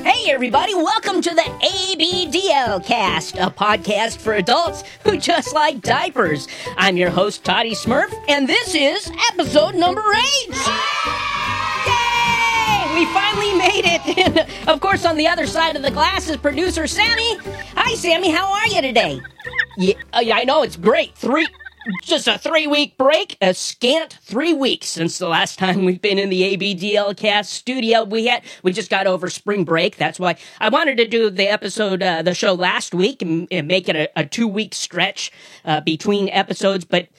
Hey everybody, welcome to the ABDL Cast, a podcast for adults who just like diapers. I'm your host, Toddy Smurf, and this is episode number 8! Yay! We finally made it! And of course, on the other side of the glass is producer Sammy. Hi Sammy, how are you today? Yeah, I know, it's great. Just a 3-week break, a scant 3 weeks since the last time we've been in the ABDL Cast studio. We just got over spring break. That's why I wanted to do the show last week and make it a 2-week stretch between episodes. But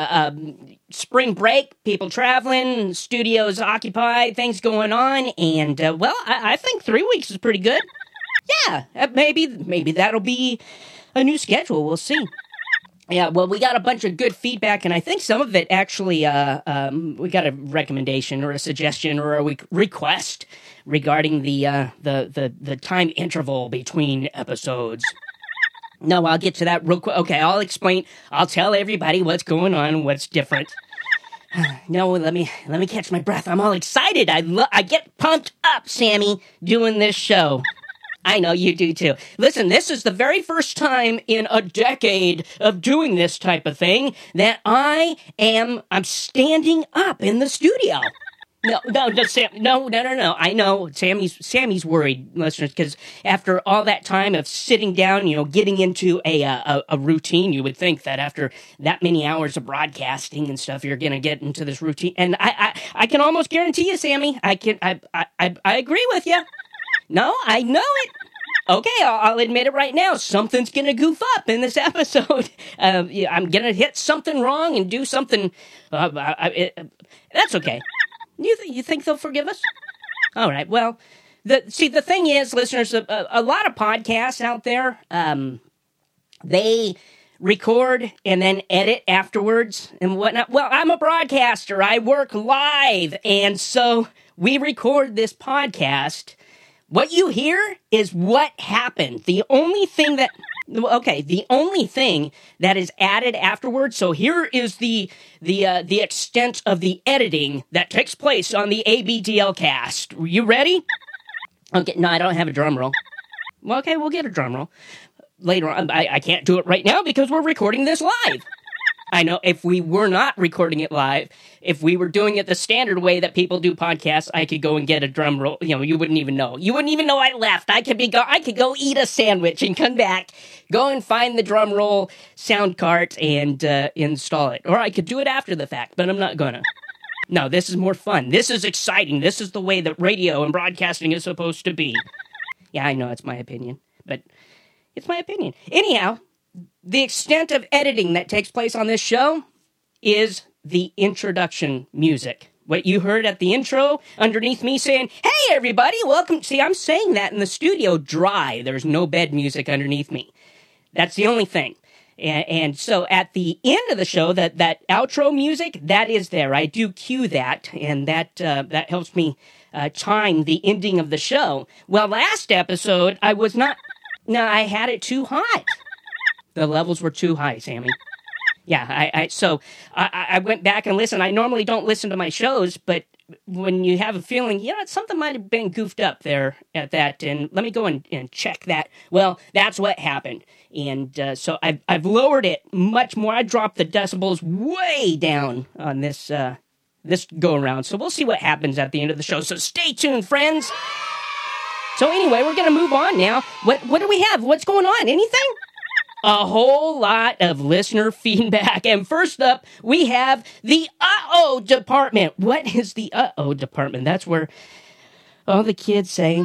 spring break, people traveling, studios occupied, things going on, and I think 3 weeks is pretty good. Yeah, maybe that'll be a new schedule. We'll see. Yeah, well, we got a bunch of good feedback, and I think some of it actually, we got a recommendation or a suggestion or a request regarding the time interval between episodes. No, I'll get to that real quick. Okay, I'll explain. I'll tell everybody what's going on and what's different. No, let me catch my breath. I'm all excited. I get pumped up, Sammy, doing this show. I know you do too. Listen, this is the very first time in a decade of doing this type of thing that I'm standing up in the studio. No, Sam, no. I know Sammy's worried, listeners, because after all that time of sitting down, getting into a routine, you would think that after that many hours of broadcasting and stuff, you're gonna get into this routine. And I can almost guarantee you, Sammy, I agree with you. No, I know it. Okay, I'll admit it right now. Something's gonna goof up in this episode. I'm gonna hit something wrong and do something. That's okay. You think they'll forgive us? All right. Well, the thing is, listeners, a lot of podcasts out there, they record and then edit afterwards and whatnot. Well, I'm a broadcaster. I work live, and so we record this podcast. What you hear is what happened. The only thing that is added afterwards. So here is the extent of the editing that takes place on the ABDL Cast. Are you ready? Okay, no, I don't have a drum roll. Well, okay, we'll get a drum roll later on. I can't do it right now because we're recording this live. I know if we were not recording it live, if we were doing it the standard way that people do podcasts, I could go and get a drum roll. You wouldn't even know. You wouldn't even know I left. I could go eat a sandwich and come back, go and find the drum roll sound cart and install it. Or I could do it after the fact, but I'm not gonna. No, this is more fun. This is exciting. This is the way that radio and broadcasting is supposed to be. Yeah, I know it's my opinion, but it's my opinion. Anyhow, the extent of editing that takes place on this show is the introduction music. What you heard at the intro underneath me saying, "Hey everybody, welcome." See, I'm saying that in the studio dry. There's no bed music underneath me. That's the only thing. And so at the end of the show, that outro music, that is there. I do cue that, and that helps me time the ending of the show. Well, last episode, I had it too hot. The levels were too high, Sammy. Yeah, so I went back and listened. I normally don't listen to my shows, but when you have a feeling, something might have been goofed up there at that, and let me go and check that. Well, that's what happened. And so I've lowered it much more. I dropped the decibels way down on this go-around. So we'll see what happens at the end of the show. So stay tuned, friends. So anyway, we're going to move on now. What do we have? What's going on? Anything? A whole lot of listener feedback. And first up, we have the uh-oh department. What is the uh-oh department? That's where all the kids say,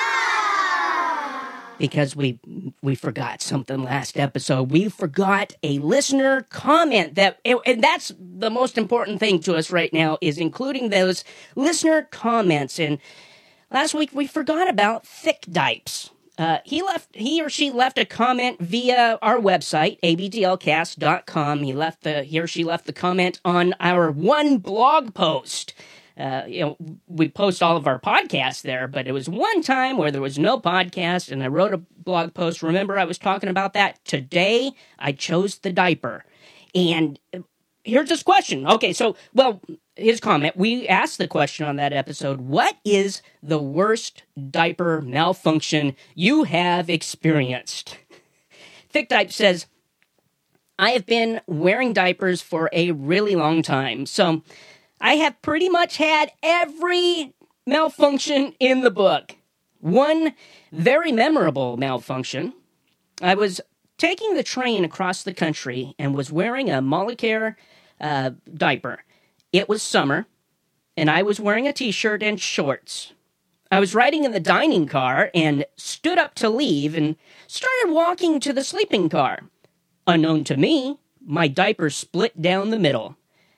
because we forgot something last episode. We forgot a listener comment and that's the most important thing to us right now, is including those listener comments. And last week we forgot about thick dipes. He or she left a comment via our website, abdlcast.com. He or she left the comment on our one blog post. We post all of our podcasts there, but it was one time where there was no podcast, and I wrote a blog post. Remember, I was talking about that. Today, I chose the diaper. And here's this question. Okay, so, well, his comment, we asked the question on that episode, what is the worst diaper malfunction you have experienced? Thick Dipe says, I have been wearing diapers for a really long time, so I have pretty much had every malfunction in the book. One very memorable malfunction. I was taking the train across the country and was wearing a Molicare diaper. It was summer, and I was wearing a t-shirt and shorts. I was riding in the dining car and stood up to leave and started walking to the sleeping car. Unknown to me, my diaper split down the middle.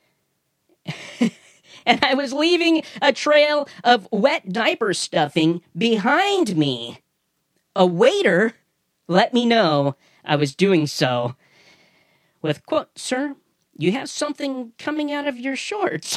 And I was leaving a trail of wet diaper stuffing behind me. A waiter let me know I was doing so with, quote, "Sir, you have something coming out of your shorts."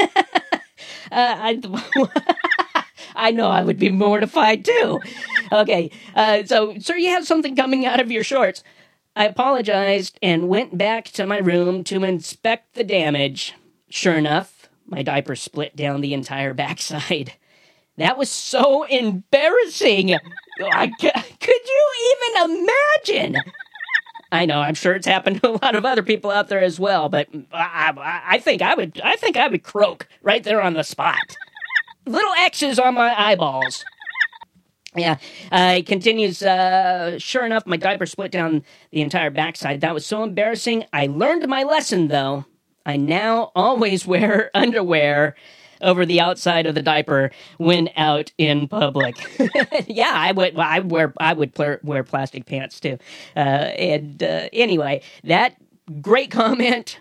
I know I would be mortified too. Okay, so, "Sir, you have something coming out of your shorts." I apologized and went back to my room to inspect the damage. Sure enough, my diaper split down the entire backside. That was so embarrassing. Could you even imagine? I know, I'm sure it's happened to a lot of other people out there as well, but I think I would croak right there on the spot. Little X's on my eyeballs. Yeah, it continues, sure enough, my diaper split down the entire backside. That was so embarrassing. I learned my lesson, though. I now always wear underwear over the outside of the diaper when out in public. Yeah, I would wear plastic pants, too. Anyway, that great comment,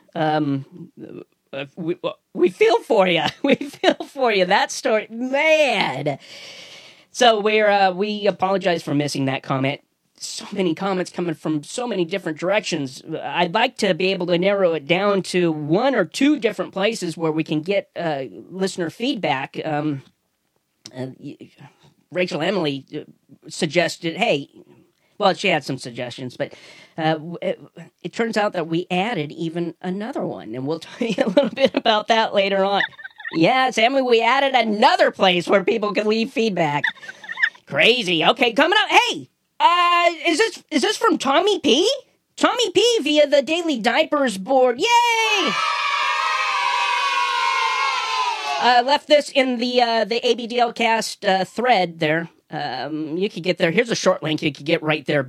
we feel for you. We feel for you. That story, man. So we apologize for missing that comment. So many comments coming from so many different directions. I'd like to be able to narrow it down to one or two different places where we can get listener feedback. Rachel Emily suggested, hey, well, she had some suggestions, but it turns out that we added even another one, and we'll tell you a little bit about that later on. Yeah, Sammy, we added another place where people can leave feedback. Crazy. Okay, coming up. Hey, is this from Tommy P? Tommy P via the Daily Diapers board. Yay! Left this in the ABDL cast thread there. You could get there. Here's a short link you could get right there.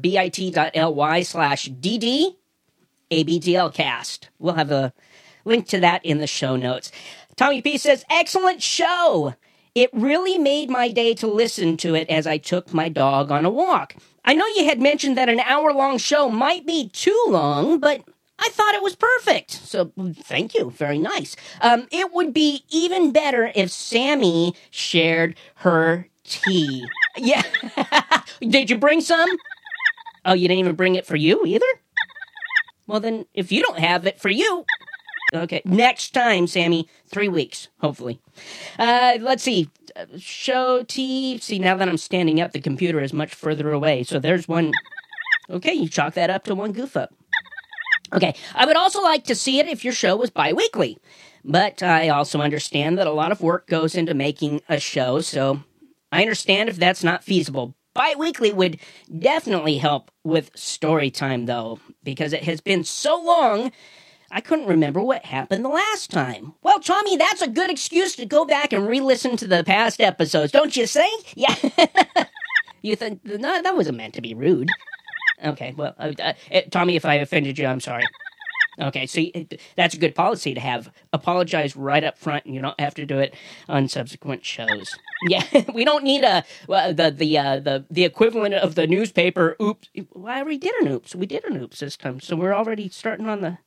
bit.ly/DD ABDLcast. We'll have a link to that in the show notes. Tommy P says, excellent show. It really made my day to listen to it as I took my dog on a walk. I know you had mentioned that an hour-long show might be too long, but I thought it was perfect. So thank you. Very nice. It would be even better if Sammy shared her tea. Yeah. Did you bring some? Oh, you didn't even bring it for you either? Well, then, if you don't have it for you... Okay, next time, Sammy. 3 weeks, hopefully. Let's see. Show T. See, now that I'm standing up, the computer is much further away. So there's one. Okay, you chalk that up to one goof up. Okay, I would also like to see it if your show was bi-weekly. But I also understand that a lot of work goes into making a show, so I understand if that's not feasible. Bi-weekly would definitely help with story time, though, because it has been so long... I couldn't remember what happened the last time. Well, Tommy, that's a good excuse to go back and re-listen to the past episodes, don't you think? Yeah. You think, no, that wasn't meant to be rude. Okay, well, Tommy, if I offended you, I'm sorry. Okay, so that's a good policy to have. Apologize right up front, and you don't have to do it on subsequent shows. Yeah, we don't need the equivalent of the newspaper. Oops, well, I already did an oops. We did an oops this time, so we're already starting on the...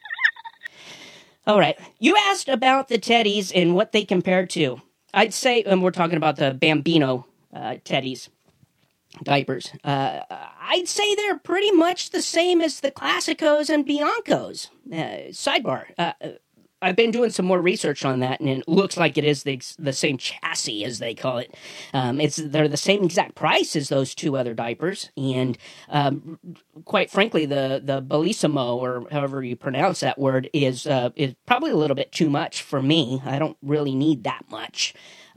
All right. You asked about the teddies and what they compare to. I'd say, and we're talking about the Bambino teddies, diapers. I'd say they're pretty much the same as the Classicos and Biancos. Sidebar. I've been doing some more research on that, and it looks like it is the same chassis, as they call it. They're the same exact price as those two other diapers, and quite frankly, the Bellissimo, or however you pronounce that word, is probably a little bit too much for me. I don't really need that much.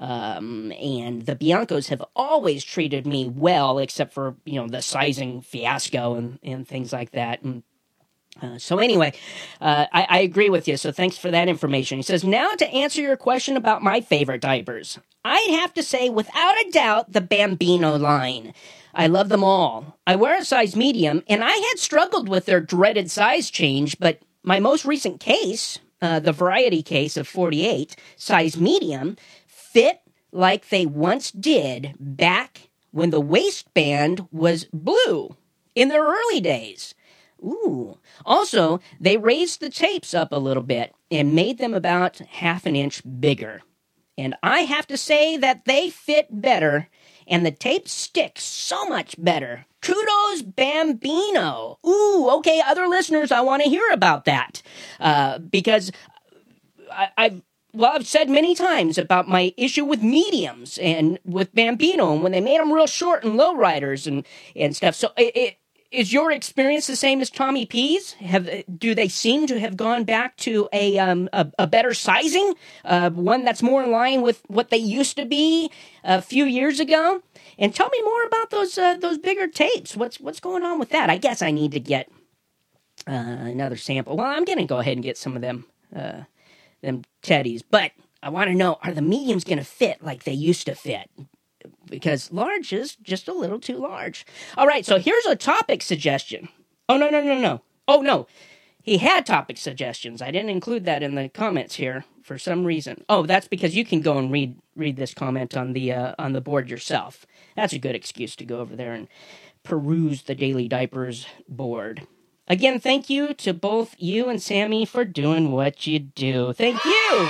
And the Biancos have always treated me well, except for, the sizing fiasco and things like that. And so anyway, I agree with you, so thanks for that information. He says, now to answer your question about my favorite diapers. I'd have to say, without a doubt, the Bambino line. I love them all. I wear a size medium, and I had struggled with their dreaded size change, but my most recent case, the variety case of 48, size medium, fit like they once did back when the waistband was blue in their early days. Ooh. Also, they raised the tapes up a little bit and made them about half an inch bigger. And I have to say that they fit better, and the tapes stick so much better. Kudos, Bambino. Ooh, okay, other listeners, I want to hear about that. Because I've said many times about my issue with mediums and with Bambino, and when they made them real short and low riders and stuff. So is your experience the same as Tommy P's? Do they seem to have gone back to a better sizing, one that's more in line with what they used to be a few years ago? And tell me more about those bigger tapes. What's going on with that? I guess I need to get another sample. Well, I'm going to go ahead and get some of them teddies, but I want to know, are the mediums going to fit like they used to fit? Because large is just a little too large. All right, so here's a topic suggestion. Oh, no. Oh, no. He had topic suggestions. I didn't include that in the comments here for some reason. Oh, that's because you can go and read this comment on the board yourself. That's a good excuse to go over there and peruse the Daily Diapers board. Again, thank you to both you and Sammy for doing what you do. Thank you.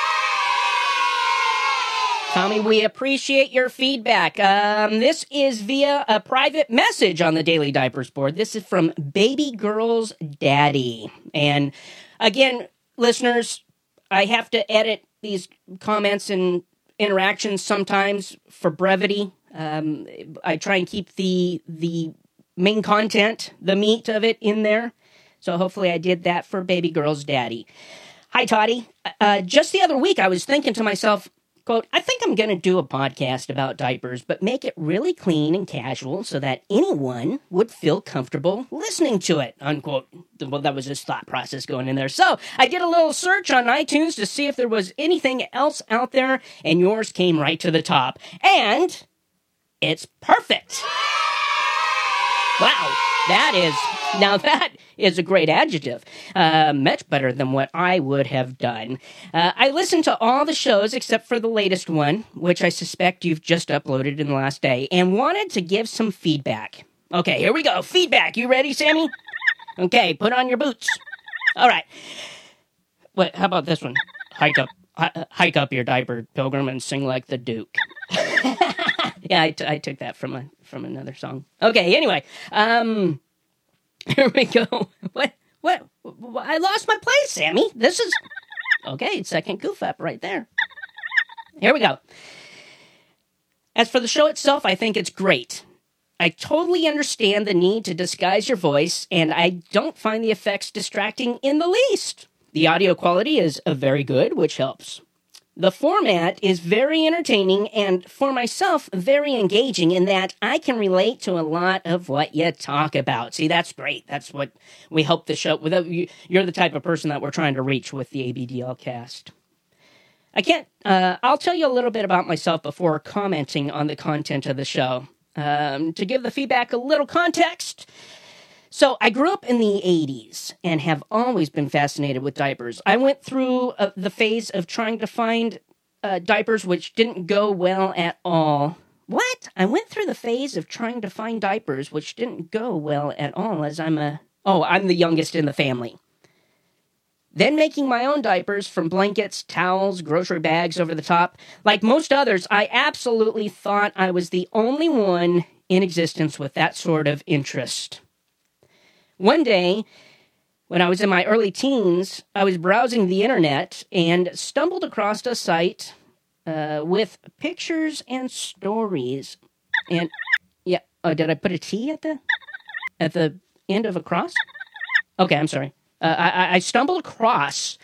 Tommy, we appreciate your feedback. This is via a private message on the Daily Diapers board. This is from Baby Girl's Daddy. And again, listeners, I have to edit these comments and interactions sometimes for brevity. I try and keep the main content, the meat of it, in there. So hopefully I did that for Baby Girl's Daddy. Hi, Toddy. Just the other week, I was thinking to myself, quote, I think I'm going to do a podcast about diapers, but make it really clean and casual so that anyone would feel comfortable listening to it, unquote. Well, that was his thought process going in there. So I did a little search on iTunes to see if there was anything else out there, and yours came right to the top. And it's perfect. Wow, that is a great adjective. Much better than what I would have done. I listened to all the shows except for the latest one, which I suspect you've just uploaded in the last day, and wanted to give some feedback. Okay, here we go. Feedback. You ready, Sammy? Okay, put on your boots. All right. What? How about this one? Hike up your diaper, Pilgrim, and sing like the Duke. Yeah, I took that from another song. Okay, anyway, here we go. What? I lost my place, Sammy. This is okay. Second goof up right there. Here we go. As for the show itself, I think it's great. I totally understand the need to disguise your voice, and I don't find the effects distracting in the least. The audio quality is very good, which helps. The format is very entertaining and, for myself, very engaging in that I can relate to a lot of what you talk about. See, that's great. That's what we hope the show... You're the type of person that we're trying to reach with the ABDL cast. I'll tell you a little bit about myself before commenting on the content of the show. To give the feedback a little context... So I grew up in the 80s and have always been fascinated with diapers. I went through the phase of trying to find diapers which didn't go well at all. What? I went through the phase of trying to find diapers which didn't go well at all as I'm the youngest in the family. Then making my own diapers from blankets, towels, grocery bags over the top. Like most others, I absolutely thought I was the only one in existence with that sort of interest. One day, When I was in my early teens, I was browsing the internet and stumbled across a site with pictures and stories. And yeah, did I put a T at the end of a cross? Okay, I'm sorry. I stumbled across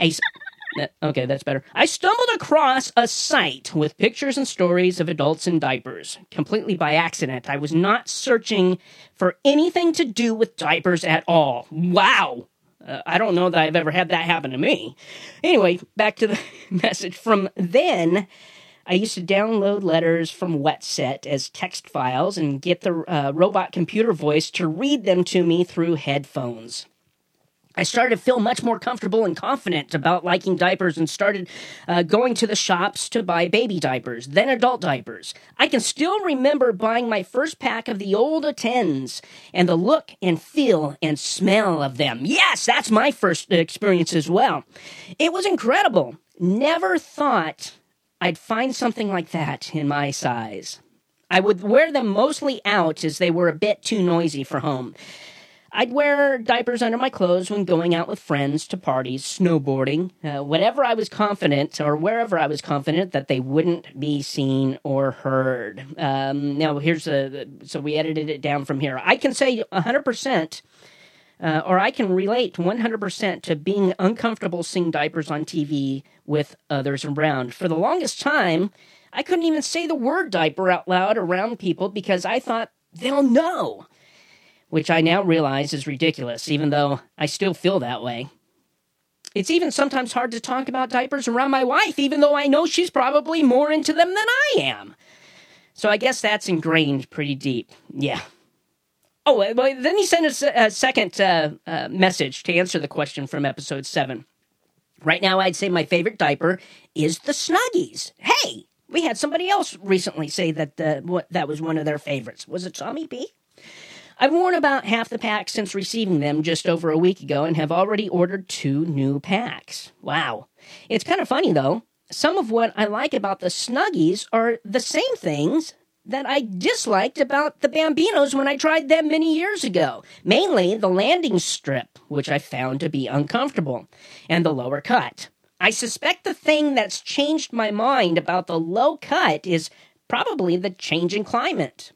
okay, that's better. I stumbled across a site with pictures and stories of adults in diapers, completely by accident. I was not searching for anything to do with diapers at all. Wow! I don't know that I've ever had that happen to me. Anyway, back to the message. From then, I used to download letters from WetSet as text files and get the robot computer voice to read them to me through headphones. I started to feel much more comfortable and confident about liking diapers and started going to the shops to buy baby diapers, then adult diapers. I can still remember buying my first pack of the old Attens and the look and feel and smell of them. Yes, that's my first experience as well. It was incredible. Never thought I'd find something like that in my size. I would wear them mostly out as they were a bit too noisy for home. I'd wear diapers under my clothes when going out with friends to parties, snowboarding, wherever I was confident that they wouldn't be seen or heard. Now, so we edited it down from here. I can say 100%, or I can relate 100% to being uncomfortable seeing diapers on TV with others around. For the longest time, I couldn't even say the word diaper out loud around people because I thought they'll know, which I now realize is ridiculous, even though I still feel that way. It's even sometimes hard to talk about diapers around my wife, even though I know she's probably more into them than I am. So I guess that's ingrained pretty deep. Yeah. Oh, then he sent us a second message to answer the question from episode 7. Right now, I'd say my favorite diaper is the Snuggies. Hey, we had somebody else recently say that that was one of their favorites. Was it Tommy B? I've worn about half the pack since receiving them just over a week ago and have already ordered 2 new packs. Wow. It's kind of funny, though. Some of what I like about the Snuggies are the same things that I disliked about the Bambinos when I tried them many years ago. Mainly the landing strip, which I found to be uncomfortable, and the lower cut. I suspect the thing that's changed my mind about the low cut is probably the changing climate.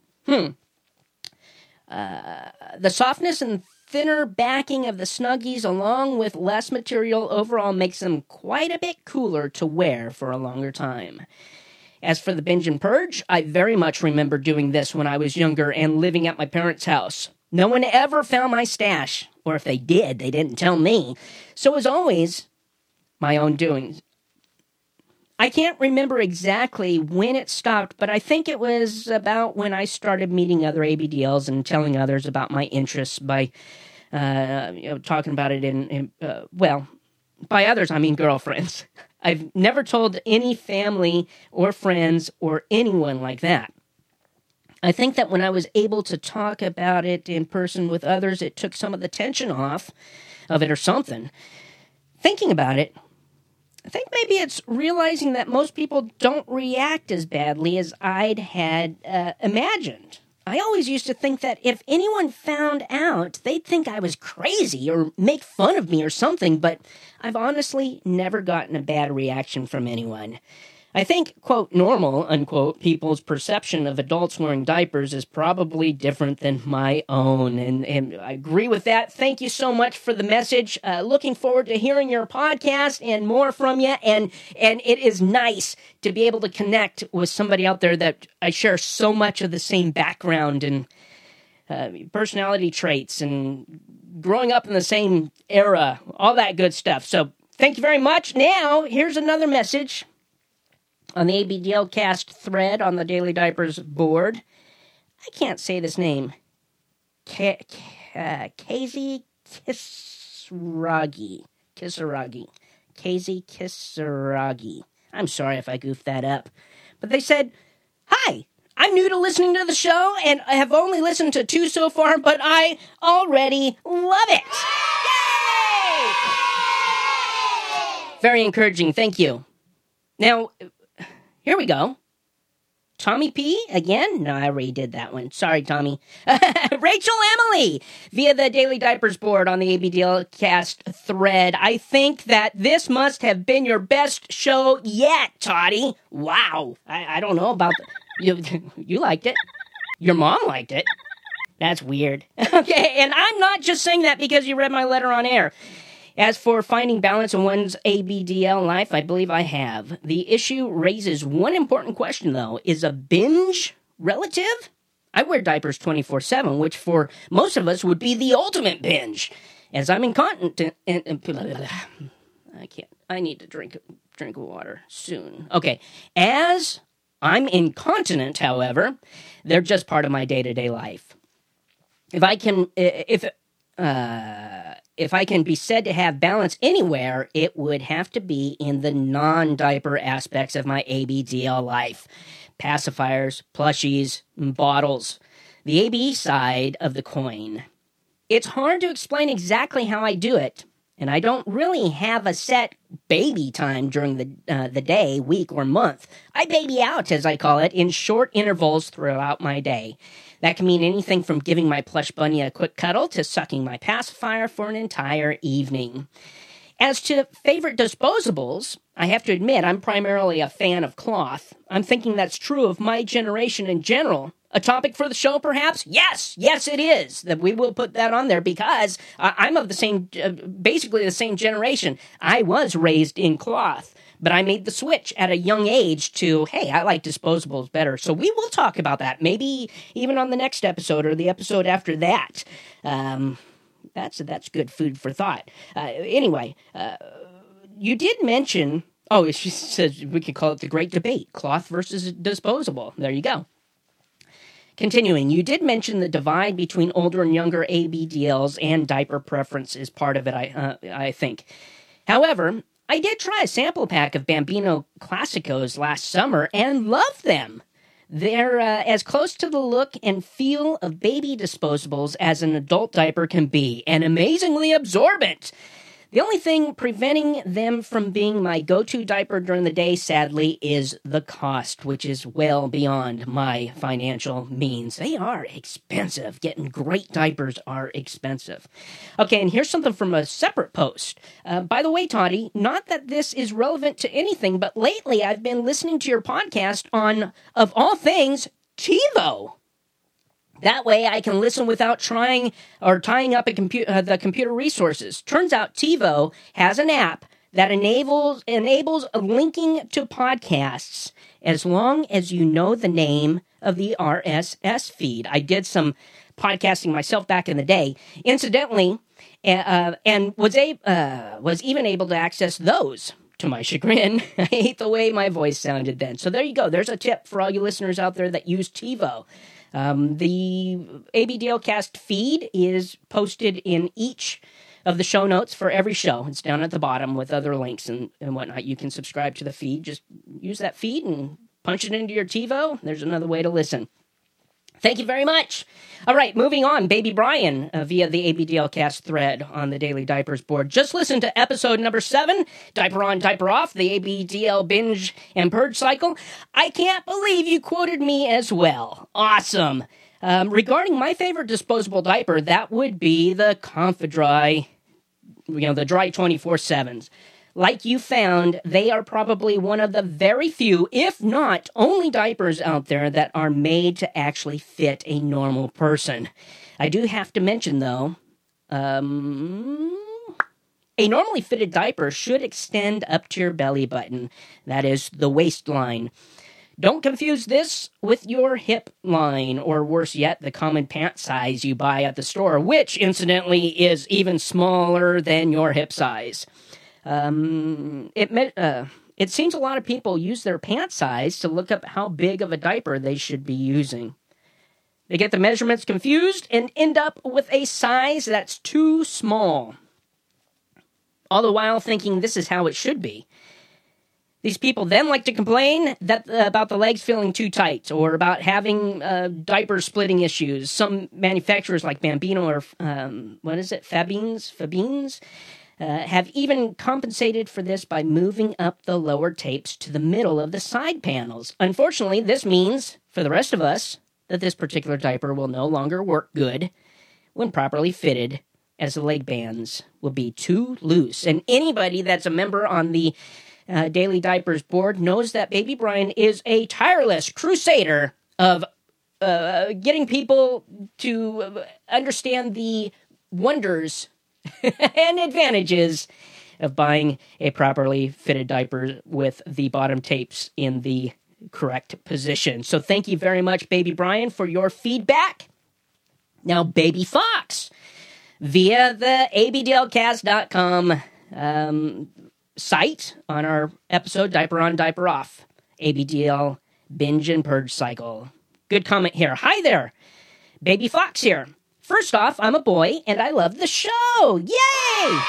The softness and thinner backing of the Snuggies, along with less material overall, makes them quite a bit cooler to wear for a longer time. As for the binge and purge, I very much remember doing this when I was younger and living at my parents' house. No one ever found my stash, or if they did, they didn't tell me. So it was always my own doing. I can't remember exactly when it stopped, but I think it was about when I started meeting other ABDLs and telling others about my interests by, talking about it by others, I mean girlfriends. I've never told any family or friends or anyone like that. I think that when I was able to talk about it in person with others, it took some of the tension off of it or something. Thinking about it, I think maybe it's realizing that most people don't react as badly as I'd had imagined. I always used to think that if anyone found out, they'd think I was crazy or make fun of me or something, but I've honestly never gotten a bad reaction from anyone. I think, quote, normal, unquote, people's perception of adults wearing diapers is probably different than my own, and I agree with that. Thank you so much for the message. Looking forward to hearing your podcast and more from you, and it is nice to be able to connect with somebody out there that I share so much of the same background and personality traits and growing up in the same era, all that good stuff. So thank you very much. Now, here's another message on the ABDL cast thread on the Daily Diapers board. I can't say this name. Kazi Kisaragi. Kazi Kisaragi. I'm sorry if I goofed that up. But they said, "Hi, I'm new to listening to the show, and I have only listened to 2 so far, but I already love it." Yay! Very encouraging. Thank you. Now, here we go. Tommy P. again? No, I already did that one. Sorry, Tommy. Rachel Emily via the Daily Diapers board on the ABDL cast thread. I think that this must have been your best show yet, Toddy. Wow. I don't know about you. You liked it. Your mom liked it. That's weird. Okay, and I'm not just saying that because you read my letter on air. As for finding balance in one's ABDL life, I believe I have. The issue raises one important question, though. Is a binge relative? I wear diapers 24/7, which for most of us would be the ultimate binge. As I'm incontinent I can't. I need to drink water soon. Okay. As I'm incontinent, however, they're just part of my day-to-day life. If I can be said to have balance anywhere, it would have to be in the non-diaper aspects of my ABDL life. Pacifiers, plushies, bottles. The ABE side of the coin. It's hard to explain exactly how I do it, and I don't really have a set baby time during the day, week, or month. I baby out, as I call it, in short intervals throughout my day. That can mean anything from giving my plush bunny a quick cuddle to sucking my pacifier for an entire evening. As to favorite disposables, I have to admit I'm primarily a fan of cloth. I'm thinking that's true of my generation in general. A topic for the show, perhaps? Yes, it is. That we will put that on there because I'm of the same, basically the same generation. I was raised in cloth. But I made the switch at a young age to, hey, I like disposables better. So we will talk about that, maybe even on the next episode or the episode after that. That's good food for thought. Anyway, you did mention, she says we could call it the great debate, cloth versus disposable. There you go. Continuing, you did mention the divide between older and younger ABDLs and diaper preference is part of it, I think. However, I did try a sample pack of Bambino Classicos last summer and loved them. They're as close to the look and feel of baby disposables as an adult diaper can be, and amazingly absorbent. The only thing preventing them from being my go-to diaper during the day, sadly, is the cost, which is well beyond my financial means. They are expensive. Getting great diapers are expensive. Okay, and here's something from a separate post. By the way, Toddy, not that this is relevant to anything, but lately I've been listening to your podcast on, of all things, TiVo. That way I can listen without tying up the computer resources. Turns out TiVo has an app that enables linking to podcasts as long as you know the name of the RSS feed. I did some podcasting myself back in the day, incidentally, and was even able to access those. To my chagrin, I hate the way my voice sounded then. So there you go. There's a tip for all you listeners out there that use TiVo. The ABDL cast feed is posted in each of the show notes for every show. It's down at the bottom with other links and whatnot. You can subscribe to the feed. Just use that feed and punch it into your TiVo. There's another way to listen. Thank you very much. All right, moving on. Baby Brian via the ABDL cast thread on the Daily Diapers board. Just listen to episode number 7, Diaper On, Diaper Off, the ABDL binge and purge cycle. I can't believe you quoted me as well. Awesome. Regarding my favorite disposable diaper, that would be the Comfidry, the Dry 24/7s. Like you found, they are probably one of the very few, if not only diapers out there that are made to actually fit a normal person. I do have to mention, though, a normally fitted diaper should extend up to your belly button. That is the waistline. Don't confuse this with your hip line, or worse yet, the common pant size you buy at the store, which, incidentally, is even smaller than your hip size. It seems a lot of people use their pant size to look up how big of a diaper they should be using. They get the measurements confused and end up with a size that's too small, all the while thinking this is how it should be. These people then like to complain about the legs feeling too tight or about having diaper splitting issues. Some manufacturers like Bambino or, Fabines? have even compensated for this by moving up the lower tapes to the middle of the side panels. Unfortunately, this means, for the rest of us, that this particular diaper will no longer work good when properly fitted, as the leg bands will be too loose. And anybody that's a member on the Daily Diapers board knows that Baby Brian is a tireless crusader of getting people to understand the wonders and advantages of buying a properly fitted diaper with the bottom tapes in the correct position. So thank you very much, Baby Brian, for your feedback. Now, Baby Fox, via the abdlcast.com site on our episode, Diaper On, Diaper Off, ABDL Binge and Purge Cycle. Good comment here. Hi there, Baby Fox here. First off, I'm a boy, and I love the show. Yay!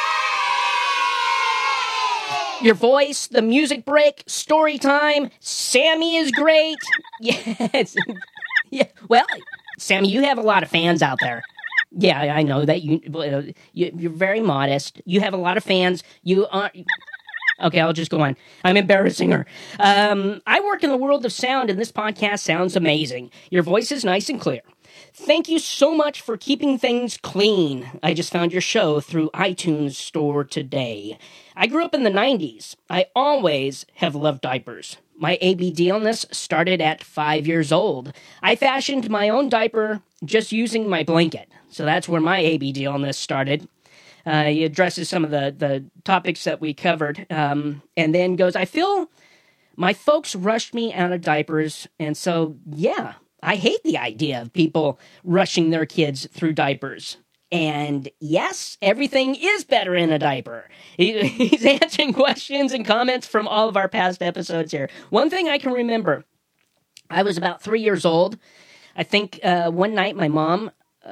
Your voice, the music break, story time, Sammy is great. Yes. Yeah. Well, Sammy, you have a lot of fans out there. Yeah, I know that you're very modest. You have a lot of fans. You are... Okay, I'll just go on. I'm embarrassing her. I work in the world of sound, and this podcast sounds amazing. Your voice is nice and clear. Thank you so much for keeping things clean. I just found your show through iTunes Store today. I grew up in the 90s. I always have loved diapers. My ABDLness started at 5 years old. I fashioned my own diaper just using my blanket. So that's where my ABDLness started. He addresses some of the topics that we covered, and then goes, I feel my folks rushed me out of diapers, and so, yeah, I hate the idea of people rushing their kids through diapers. And yes, everything is better in a diaper. He's answering questions and comments from all of our past episodes here. One thing I can remember, I was about 3 years old. I think one night my mom...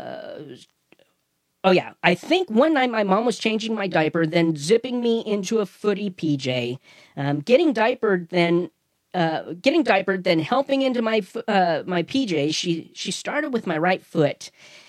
I think one night my mom was changing my diaper, then zipping me into a footy PJ, getting diapered, then helping into my PJ. She started with my right foot.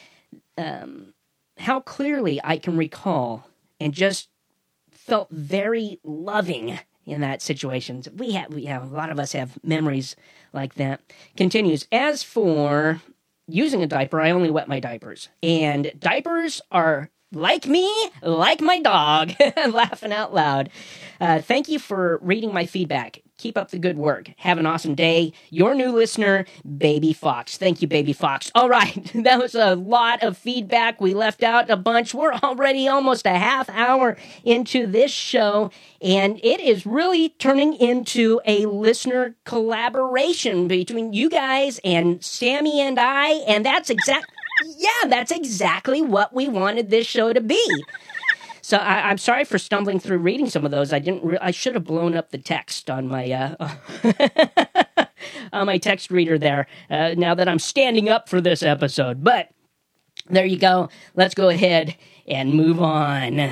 How clearly I can recall, and just felt very loving in that situation. We have a lot of us have memories like that. Continues. As for using a diaper, I only wet my diapers. And diapers are like me, like my dog. Laughing out loud. Thank you for reading my feedback. Keep up the good work. Have an awesome day. Your new listener, Baby Fox. Thank you, Baby Fox. All right, that was a lot of feedback. We left out a bunch. We're already almost a half hour into this show, and it is really turning into a listener collaboration between you guys and Sammy and I, and that's exactly what we wanted this show to be. So I'm sorry for stumbling through reading some of those. I should have blown up the text on my on my text reader there. Now that I'm standing up for this episode, but there you go. Let's go ahead and move on.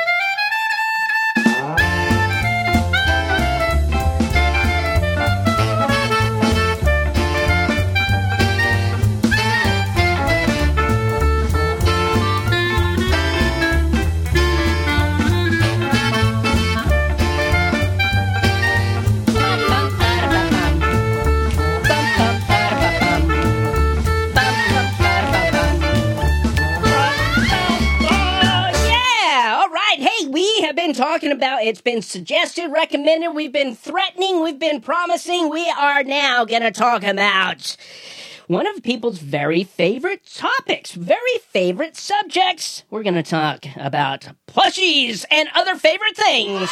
Talking about, it's been suggested, recommended, we've been threatening, we've been promising, we are now going to talk about one of people's very favorite topics, very favorite subjects. We're going to talk about plushies and other favorite things.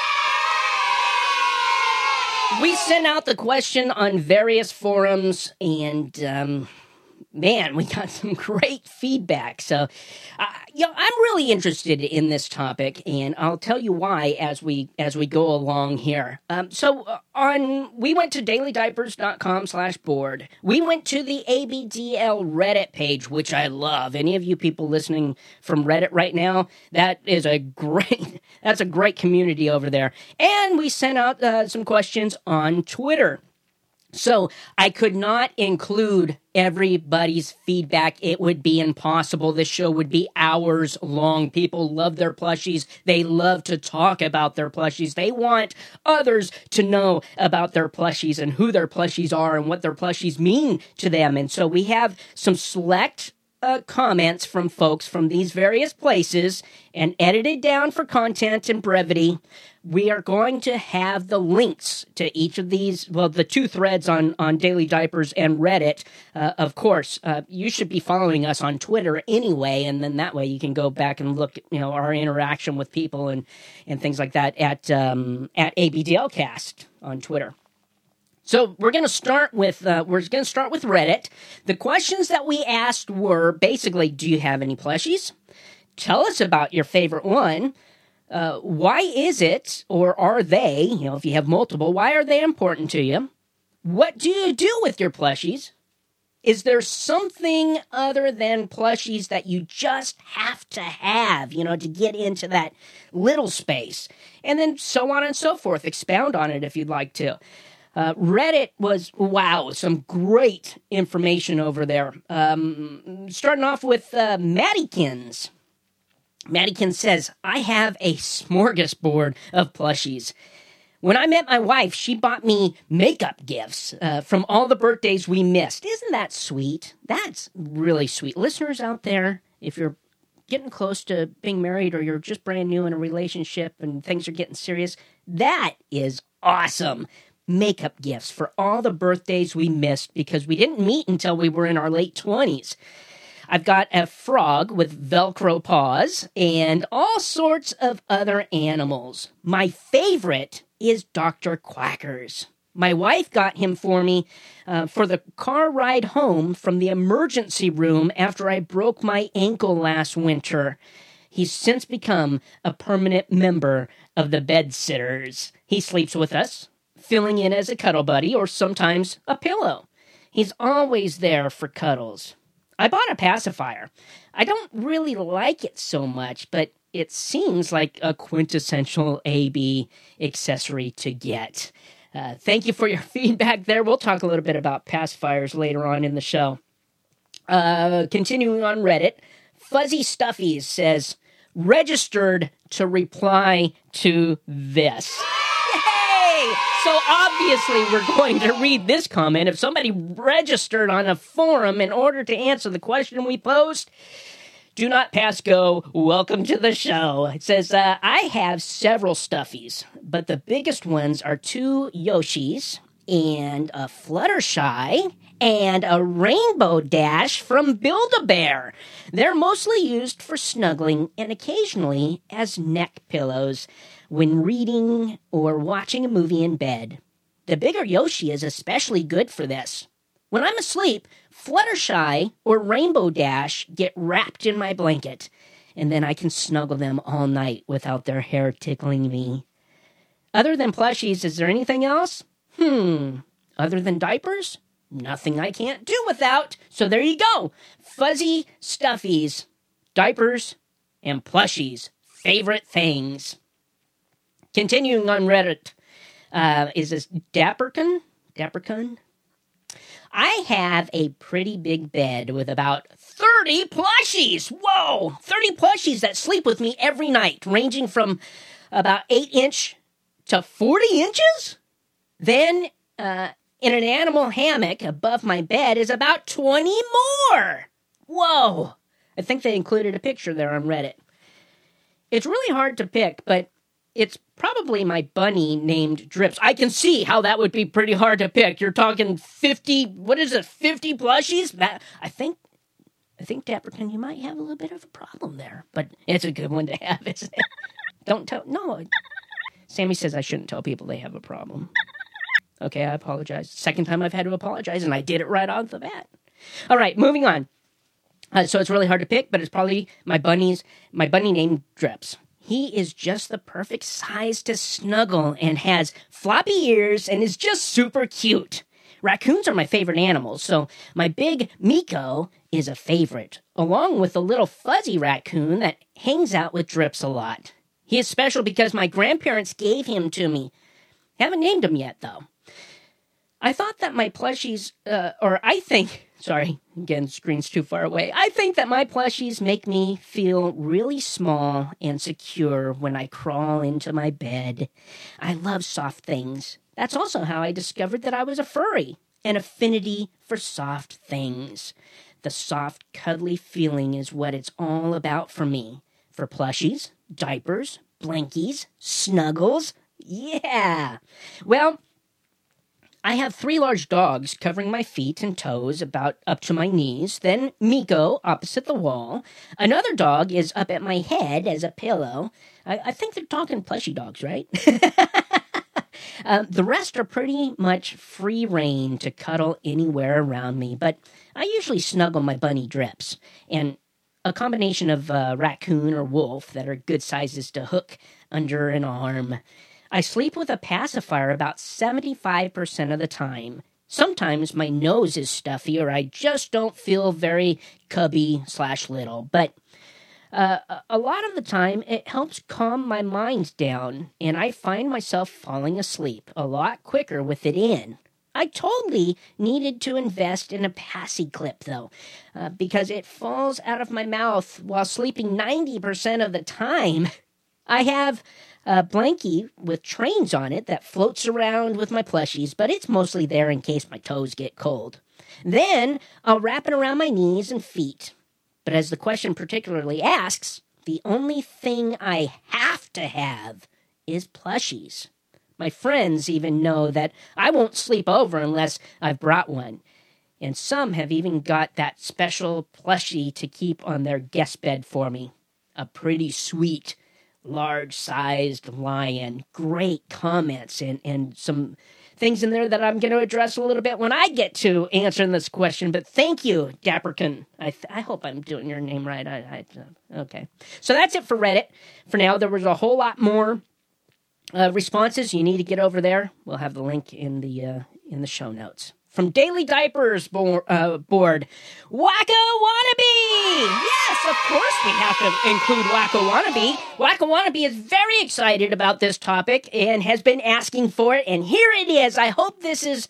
We sent out the question on various forums, and man, we got some great feedback. So, I'm really interested in this topic, and I'll tell you why as we go along here. We went to dailydiapers.com/board. We went to the ABDL Reddit page, which I love. Any of you people listening from Reddit right now, that's a great community over there. And we sent out some questions on Twitter. So I could not include everybody's feedback. It would be impossible. This show would be hours long. People love their plushies. They love to talk about their plushies. They want others to know about their plushies and who their plushies are and what their plushies mean to them. And so we have some select comments from folks from these various places and edited down for content and brevity. We are going to have the links to each of these, well, the two threads on Daily Diapers and Reddit. Of course, you should be following us on Twitter anyway, and then that way you can go back and look at, our interaction with people and things like that at ABDLcast on Twitter. So we're going to start with Reddit. The questions that we asked were basically, do you have any plushies? Tell us about your favorite one. Why is it, or are they, if you have multiple, why are they important to you? What do you do with your plushies? Is there something other than plushies that you just have to have, to get into that little space? And then so on and so forth. Expound on it if you'd like to. Reddit was, some great information over there. Starting off with Maddykins. Maddykins says, I have a smorgasbord of plushies. When I met my wife, she bought me makeup gifts from all the birthdays we missed. Isn't that sweet? That's really sweet. Listeners out there, if you're getting close to being married or you're just brand new in a relationship and things are getting serious, that is awesome. Makeup gifts for all the birthdays we missed because we didn't meet until we were in our late 20s. I've got a frog with Velcro paws and all sorts of other animals. My favorite is Dr. Quackers. My wife got him for me for the car ride home from the emergency room after I broke my ankle last winter. He's since become a permanent member of the Bedsitters. He sleeps with us, filling in as a cuddle buddy or sometimes a pillow. He's always there for cuddles. I bought a pacifier. I don't really like it so much, but it seems like a quintessential AB accessory to get. Thank you for your feedback there. We'll talk a little bit about pacifiers later on in the show. Continuing on Reddit, Fuzzy Stuffies says, registered to reply to this. So obviously we're going to read this comment. If somebody registered on a forum in order to answer the question we posed, do not pass go. Welcome to the show. It says, I have several stuffies, but the biggest ones are 2 Yoshis and a Fluttershy and a Rainbow Dash from Build-A-Bear. They're mostly used for snuggling and occasionally as neck pillows when reading or watching a movie in bed. The bigger Yoshi is especially good for this. When I'm asleep, Fluttershy or Rainbow Dash get wrapped in my blanket, and then I can snuggle them all night without their hair tickling me. Other than plushies, is there anything else? Other than diapers? Nothing I can't do without. So there you go. Fuzzy stuffies, diapers, and plushies. Favorite things. Continuing on Reddit, is this Dappercon? I have a pretty big bed with about 30 plushies. Whoa! 30 plushies that sleep with me every night, ranging from about 8-inch to 40 inches. Then, in an animal hammock above my bed is about 20 more. Whoa! I think they included a picture there on Reddit. It's really hard to pick, but it's probably my bunny named Drips. I can see how that would be pretty hard to pick. You're talking 50 plushies? I think Dapperton, you might have a little bit of a problem there. But it's a good one to have, isn't it? Don't tell, no. Sammy says I shouldn't tell people they have a problem. Okay, I apologize. Second time I've had to apologize, and I did it right off the bat. All right, moving on. So it's really hard to pick, but it's probably my bunny named Drips. He is just the perfect size to snuggle and has floppy ears and is just super cute. Raccoons are my favorite animals, so my big Miko is a favorite, along with a little fuzzy raccoon that hangs out with Drips a lot. He is special because my grandparents gave him to me. Haven't named him yet, though. I thought that my plushies, sorry, again, screen's too far away. I think that my plushies make me feel really small and secure when I crawl into my bed. I love soft things. That's also how I discovered that I was a furry, an affinity for soft things. The soft, cuddly feeling is what it's all about for me. For plushies, diapers, blankies, snuggles. Yeah. Well, I have 3 large dogs covering my feet and toes about up to my knees. Then Miko opposite the wall. Another dog is up at my head as a pillow. I think they're talking plushy dogs, right? The rest are pretty much free rein to cuddle anywhere around me, but I usually snuggle my bunny drips. And a combination of raccoon or wolf that are good sizes to hook under an arm. I sleep with a pacifier about 75% of the time. Sometimes my nose is stuffy or I just don't feel very cubby/little. But a lot of the time it helps calm my mind down and I find myself falling asleep a lot quicker with it in. I totally needed to invest in a passy clip, though, because it falls out of my mouth while sleeping 90% of the time. I have a blankie with trains on it that floats around with my plushies, but it's mostly there in case my toes get cold. Then I'll wrap it around my knees and feet. But as the question particularly asks, the only thing I have to have is plushies. My friends even know that I won't sleep over unless I've brought one. And some have even got that special plushie to keep on their guest bed for me. A pretty sweet, large-sized lion. Great comments and some things in there that I'm going to address a little bit when I get to answering this question. But thank you, Dapperkin. I hope I'm doing your name right. Okay. So that's it for Reddit. For now, there was a whole lot more responses. You need to get over there. We'll have the link in the show notes. From Daily Diapers board, Wacko Wannabe! Yes, of course we have to include Wacko Wannabe. Wacko Wannabe is very excited about this topic and has been asking for it, and here it is. I hope this is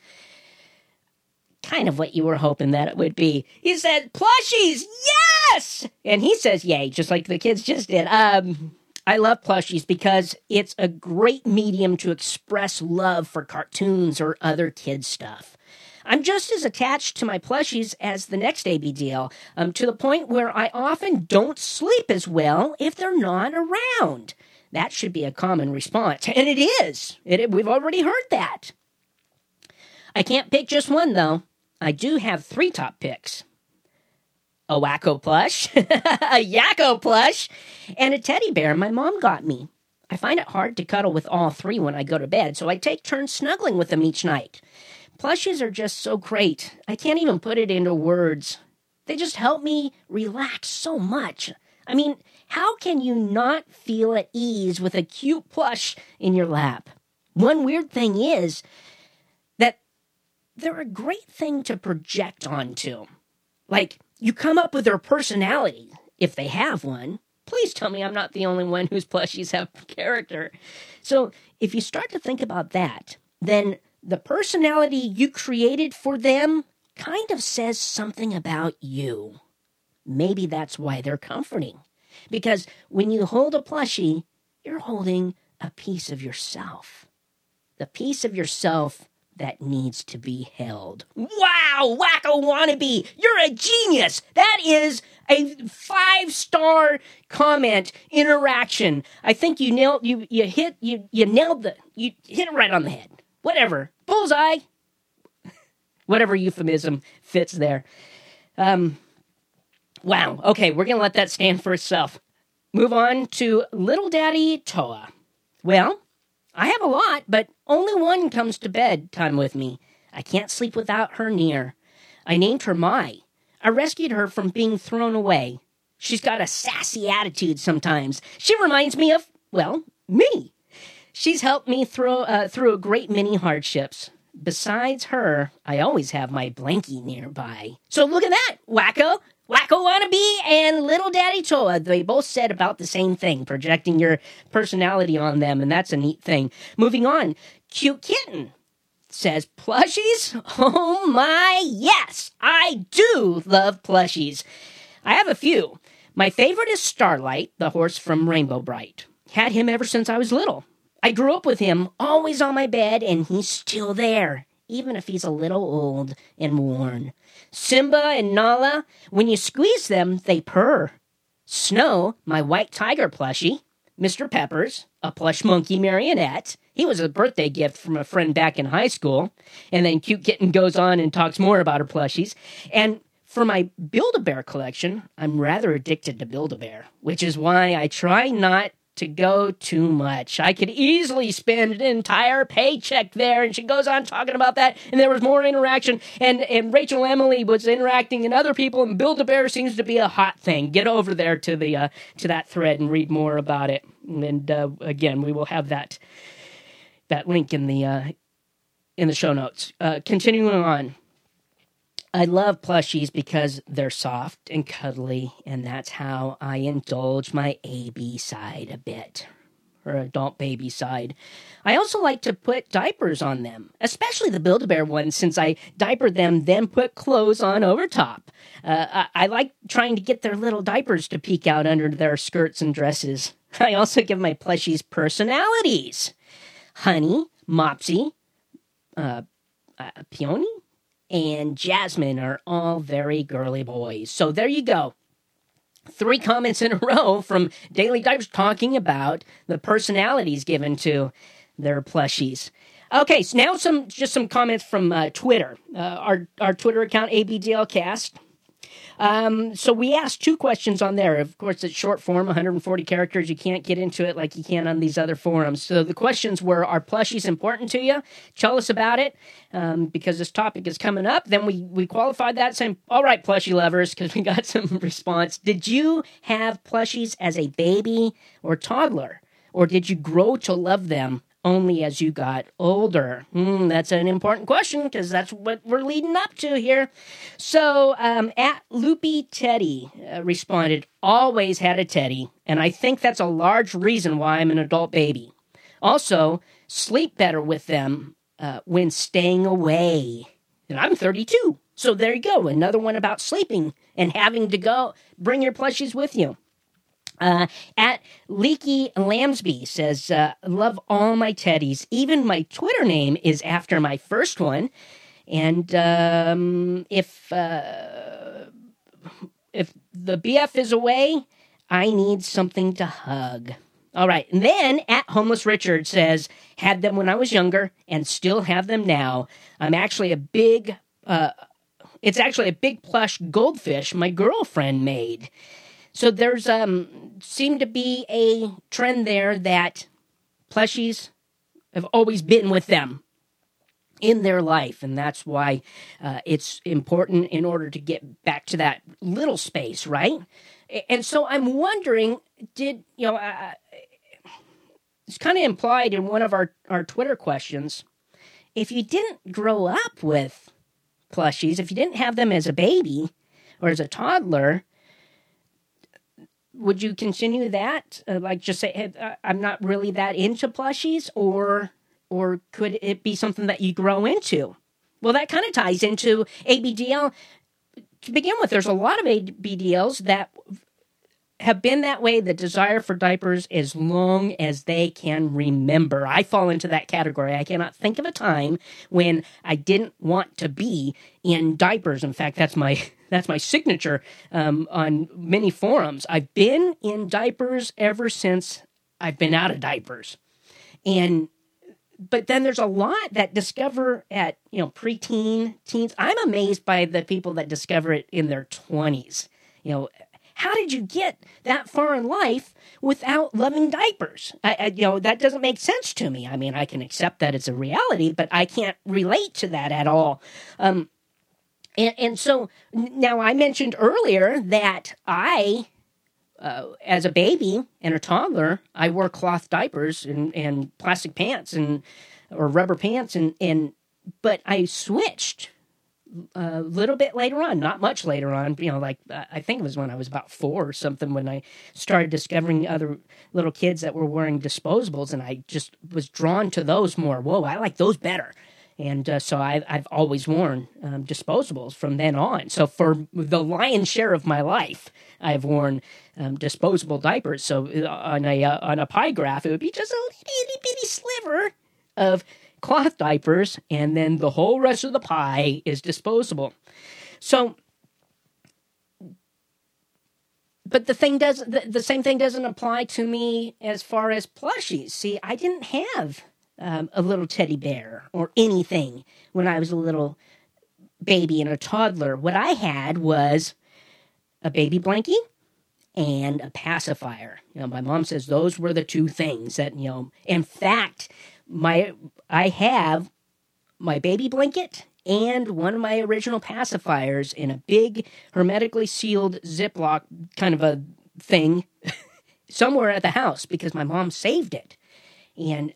kind of what you were hoping that it would be. He said, plushies, yes! And he says, yay, just like the kids just did. I love plushies because it's a great medium to express love for cartoons or other kids' stuff. I'm just as attached to my plushies as the next ABDL, to the point where I often don't sleep as well if they're not around. That should be a common response, and it is. We've already heard that. I can't pick just one, though. I do have 3 top picks. A Wacko plush, a Yakko plush, and a teddy bear my mom got me. I find it hard to cuddle with all 3 when I go to bed, so I take turns snuggling with them each night. Plushies are just so great. I can't even put it into words. They just help me relax so much. I mean, how can you not feel at ease with a cute plush in your lap? One weird thing is that they're a great thing to project onto. Like, you come up with their personality, if they have one. Please tell me I'm not the only one whose plushies have character. So, if you start to think about that, then the personality you created for them kind of says something about you. Maybe that's why they're comforting. Because when you hold a plushie, you're holding a piece of yourself. The piece of yourself that needs to be held. Wow, Wacko Wannabe, you're a genius. That is a 5-star comment interaction. I think you hit it right on the head. Whatever. Bullseye. Whatever euphemism fits there. Wow. Okay, we're going to let that stand for itself. Move on to Little Daddy Toa. Well, I have a lot, but only one comes to bedtime with me. I can't sleep without her near. I named her Mai. I rescued her from being thrown away. She's got a sassy attitude sometimes. She reminds me of, well, me. She's helped me through a great many hardships. Besides her, I always have my blankie nearby. So look at that, Wacko Wannabe and Little Daddy Toa. They both said about the same thing, projecting your personality on them, and that's a neat thing. Moving on, Cute Kitten says, plushies? Oh my, yes, I do love plushies. I have a few. My favorite is Starlight, the horse from Rainbow Bright. Had him ever since I was little. I grew up with him, always on my bed, and he's still there, even if he's a little old and worn. Simba and Nala, when you squeeze them, they purr. Snow, my white tiger plushie. Mr. Peppers, a plush monkey marionette. He was a birthday gift from a friend back in high school. And then Cute Kitten goes on and talks more about her plushies. And for my Build-A-Bear collection, I'm rather addicted to Build-A-Bear, which is why I try not to go too much. I could easily spend an entire paycheck there, and she goes on talking about that, and there was more interaction, and Rachel Emily was interacting and other people, and Build-A-Bear seems to be a hot thing. Get over there to the to that thread and read more about it. And again, we will have that link in the show notes. Continuing on. I love plushies because they're soft and cuddly, and that's how I indulge my AB side a bit, or adult baby side. I also like to put diapers on them, especially the Build-A-Bear ones, since I diaper them, then put clothes on over top. I like trying to get their little diapers to peek out under their skirts and dresses. I also give my plushies personalities. Honey, Mopsy, Peony, and Jasmine are all very girly boys. So there you go. 3 comments in a row from Daily Diapers talking about the personalities given to their plushies. Okay, so now just some comments from Twitter. Our Twitter account, ABDLcast. So we asked 2 questions on there. Of course, it's short form, 140 characters. You can't get into it like you can on these other forums. So the questions were, are plushies important to you? Tell us about it, because this topic is coming up. Then we qualified that, saying, all right, plushie lovers, because we got some response. Did you have plushies as a baby or toddler? Or did you grow to love them only as you got older? That's an important question, because that's what we're leading up to here. So, at Loopy Teddy responded, always had a teddy, and I think that's a large reason why I'm an adult baby. Also, sleep better with them when staying away. And I'm 32, so there you go. Another one about sleeping and having to go bring your plushies with you. At Leaky Lambsby says, love all my teddies. Even my Twitter name is after my first one. And if the BF is away, I need something to hug. All right. And then at Homeless Richard says, had them when I was younger and still have them now. I'm actually it's actually a big plush goldfish my girlfriend made. So there's seemed to be a trend there that plushies have always been with them in their life, and that's why it's important in order to get back to that little space, right? And so I'm wondering, it's kind of implied in one of our Twitter questions, if you didn't grow up with plushies, if you didn't have them as a baby or as a toddler, would you continue that? Like just say, hey, I'm not really that into plushies, or could it be something that you grow into? Well, that kind of ties into ABDL. To begin with, there's a lot of ABDLs that have been that way, the desire for diapers as long as they can remember. I fall into that category. I cannot think of a time when I didn't want to be in diapers. In fact, that's my signature on many forums. I've been in diapers ever since I've been out of diapers. But then there's a lot that discover at, preteen, teens. I'm amazed by the people that discover it in their 20s. How did you get that far in life without loving diapers? That doesn't make sense to me. I mean, I can accept that it's a reality, but I can't relate to that at all. And so now I mentioned earlier that I, as a baby and a toddler, I wore cloth diapers and plastic pants or rubber pants, but I switched a little bit later on, not much later on, I think it was when I was about 4 or something, when I started discovering other little kids that were wearing disposables, and I just was drawn to those more. Whoa, I like those better. And so I've always worn disposables from then on. So for the lion's share of my life, I've worn disposable diapers. So on a pie graph, it would be just a itty bitty sliver of cloth diapers, and then the whole rest of the pie is disposable. So, but the same thing doesn't apply to me as far as plushies. See, I didn't have a little teddy bear or anything when I was a little baby and a toddler. What I had was a baby blankie and a pacifier. My mom says those were the two things that, in fact, I have my baby blanket and one of my original pacifiers in a big hermetically sealed Ziploc kind of a thing somewhere at the house because my mom saved it. And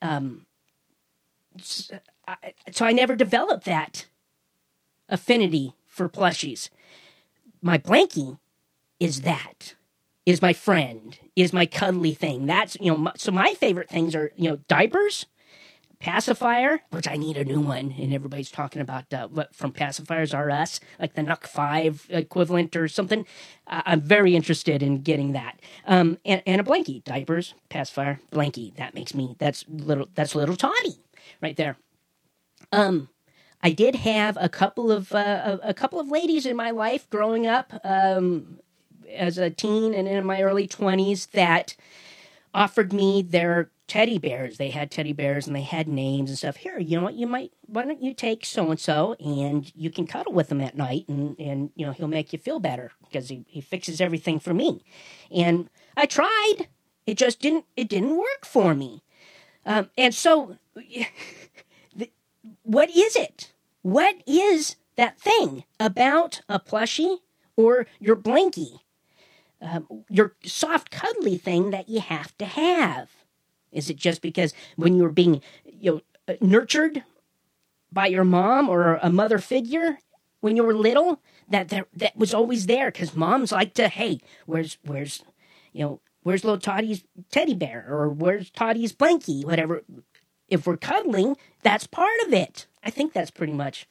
so I never developed that affinity for plushies. My blankie is my friend, is my cuddly thing. That's, so my favorite things are, diapers, pacifier, which I need a new one, and everybody's talking about what from Pacifiers R Us, like the NUC 5 equivalent or something. I'm very interested in getting that. And a blankie, diapers, pacifier, blankie. That's little Toddy right there. I did have a couple of ladies in my life growing up as a teen and in my early 20s that offered me their teddy bears. They had teddy bears and they had names and stuff. Here, why don't you take so-and-so and you can cuddle with him at night and he'll make you feel better because he fixes everything for me. And I tried. It didn't work for me. And so what is it? What is that thing about a plushie or your blankie? Your soft, cuddly thing that you have to have? Is it just because when you were being, nurtured by your mom or a mother figure when you were little that was always there? Because moms like to, hey, where's little Toddy's teddy bear or where's Toddy's blankie, whatever. If we're cuddling, that's part of it. I think that's pretty much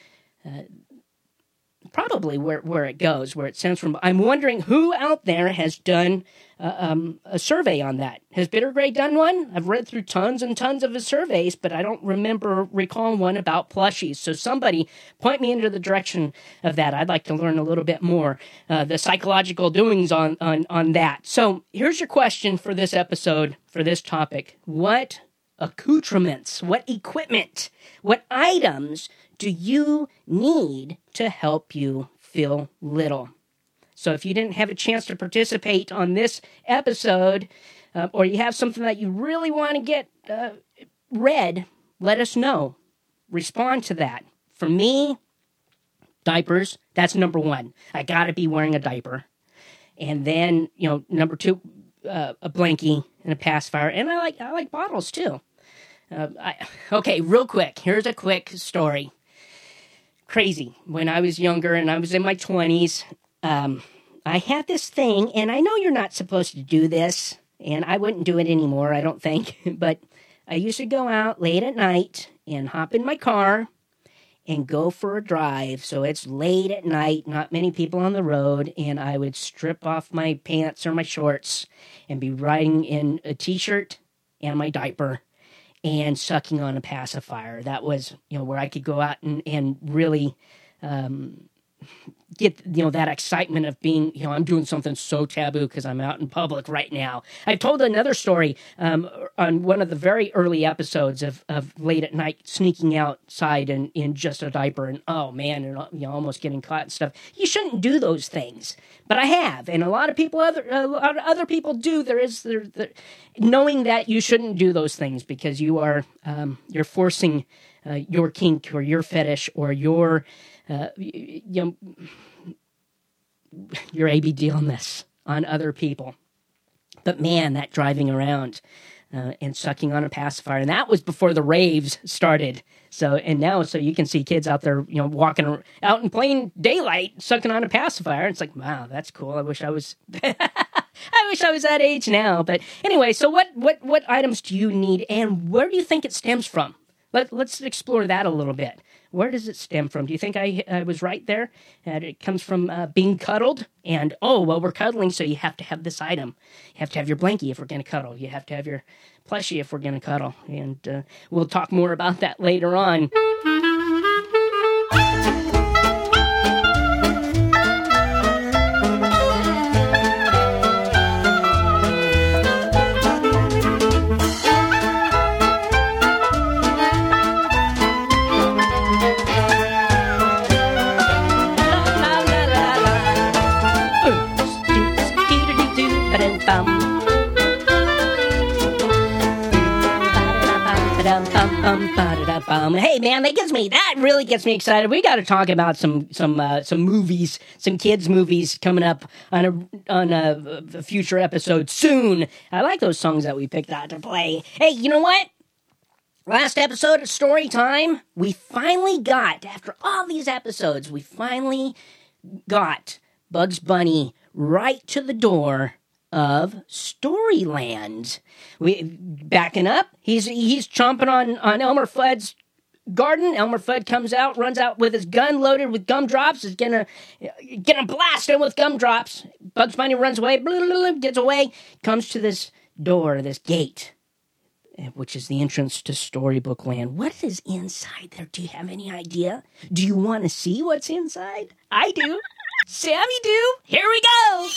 probably where it goes, where it stems from. I'm wondering who out there has done a survey on that. Has Bitter Gray done one? I've read through tons and tons of his surveys, but I don't recall one about plushies. So somebody point me into the direction of that. I'd like to learn a little bit more, the psychological doings on that. So here's your question for this episode, for this topic. What accoutrements, what equipment, what items do you need to help you feel little? So if you didn't have a chance to participate on this episode, or you have something that you really want to get read, let us know. Respond to that. For me, diapers, that's number one. I got to be wearing a diaper. And then, number two, a blankie and a pacifier. And I like bottles too. Okay, real quick. Here's a quick story. Crazy. When I was younger and I was in my 20s, I had this thing, and I know you're not supposed to do this, and I wouldn't do it anymore, I don't think, but I used to go out late at night and hop in my car and go for a drive. So it's late at night, not many people on the road, and I would strip off my pants or my shorts and be riding in a t-shirt and my diaper and sucking on a pacifier. That was, where I could go out and really get, that excitement of being, I'm doing something so taboo because I'm out in public right now. I told another story on one of the very early episodes of late at night sneaking outside in just a diaper and, oh man, and, almost getting caught and stuff. You shouldn't do those things, but I have, and a lot of other people do. There knowing that you shouldn't do those things because you're forcing your kink or your fetish or your ABD illness on other people. But man, that driving around and sucking on a pacifier, and that was before the raves started. So you can see kids out there, walking out in plain daylight, sucking on a pacifier. It's like, wow, that's cool. I wish I was, I wish I was that age now. But anyway, so what items do you need, and where do you think it stems from? let's explore that a little bit. Where does it stem from? Do you think I was right there? It comes from being cuddled, and we're cuddling, so you have to have this item. You have to have your blankie if we're going to cuddle. You have to have your plushie if we're going to cuddle, and we'll talk more about that later on. Hey man, that really gets me excited. We got to talk about some movies, some kids movies coming up on a future episode soon. I like those songs that we picked out to play. Hey, you know what? Last episode of Story Time, we finally got, after all these episodes, we finally got Bugs Bunny right to the door of Storyland. Backing up, he's chomping on Elmer Fudd's garden. Elmer Fudd comes out, runs out with his gun loaded with gumdrops, is gonna blast him with gumdrops. Bugs Bunny runs away, gets away, comes to this door, this gate, which is the entrance to Storybook Land. What is inside there? Do you have any idea? Do you want to see what's inside? I do. Sammy do. Here we go.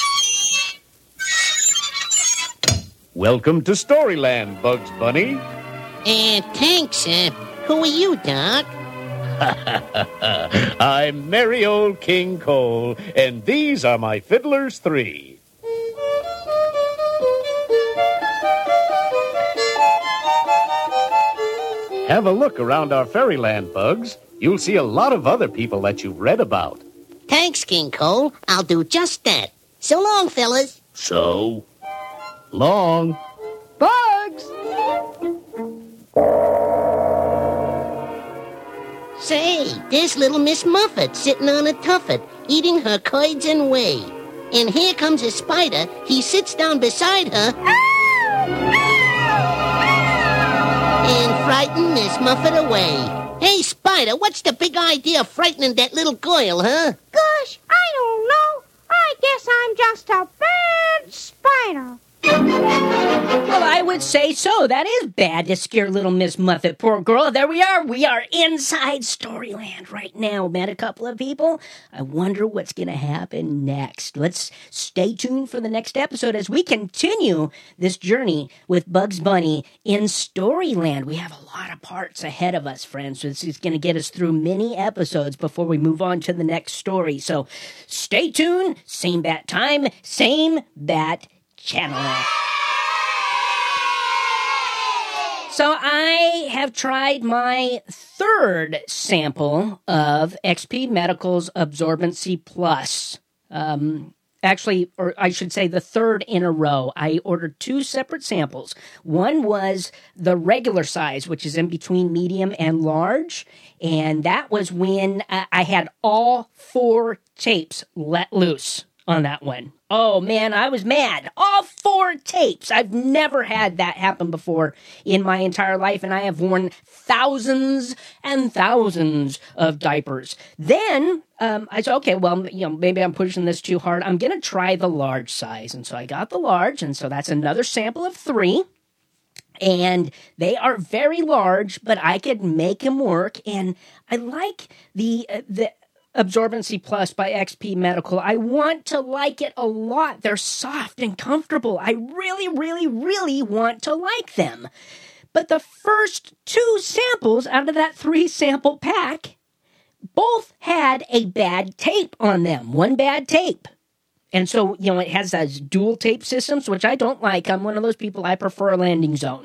Welcome to Storyland, Bugs Bunny. Thanks. Who are you, Doc? I'm merry old King Cole, and these are my fiddlers 3. Have a look around our fairyland, Bugs. You'll see a lot of other people that you've read about. Thanks, King Cole. I'll do just that. So long, fellas. So long. Bugs! Say, there's little Miss Muffet sitting on a tuffet, eating her curds and whey. And here comes a spider. He sits down beside her and frighten Miss Muffet away. Hey, Spider, what's the big idea of frightening that little girl, huh? Gosh, I don't know. I guess I'm just a bad spider. Well, I would say so. That is bad to scare little Miss Muffet. Poor girl. There we are. We are inside Storyland right now. Met a couple of people. I wonder what's going to happen next. Let's stay tuned for the next episode as we continue this journey with Bugs Bunny in Storyland. We have a lot of parts ahead of us, friends. So this is going to get us through many episodes before we move on to the next story. So stay tuned. Same bat time, same bat channel. So I have tried my third sample of XP Medical's Absorbency Plus. Actually, or I should say the third in a row. I ordered 2 separate samples. One was the regular size, which is in between medium and large. And that was when I had all 4 tapes let loose on that one. Oh, man, I was mad. All 4 tapes. I've never had that happen before in my entire life, and I have worn thousands and thousands of diapers. Then I said, okay, well, maybe I'm pushing this too hard. I'm going to try the large size. And so I got the large, and so that's another sample of 3. And they are very large, but I could make them work. And I like the Absorbency Plus by XP Medical. I want to like it a lot. They're soft and comfortable. I really, really, really want to like them. But the first 2 samples out of that 3 sample pack both had a bad tape on them. One bad tape. And so, it has those dual tape systems, which I don't like. I'm one of those people, I prefer a landing zone.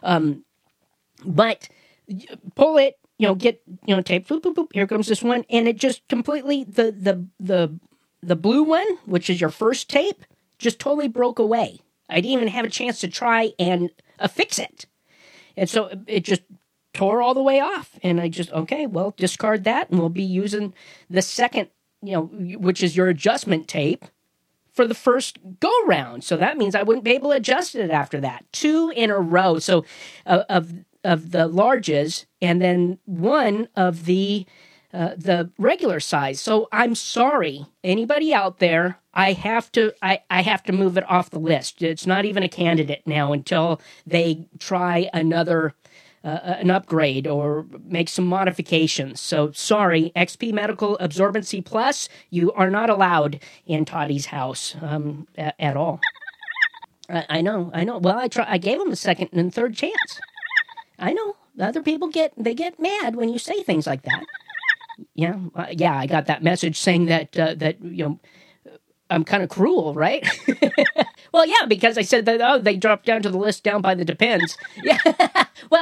But pull it, get, tape, boop, boop, boop, here comes this one, and it just completely, the blue one, which is your first tape, just totally broke away. I didn't even have a chance to try and fix it. And so it just tore all the way off, and I just, okay, well, discard that, and we'll be using the second, which is your adjustment tape, for the first go-round. So that means I wouldn't be able to adjust it after that. 2 in a row. So of larges, and then one of the regular size. So I'm sorry, anybody out there. I have to move it off the list. It's not even a candidate now until they try another an upgrade or make some modifications. So sorry, XP Medical Absorbency Plus, you are not allowed in Toddy's house at all. I know. Well, I gave him a second and third chance. I know. Other people get mad when you say things like that. Yeah, I got that message saying that I'm kind of cruel, right? Well, yeah, because I said that they dropped down to the list down by the Depends. Yeah. Well,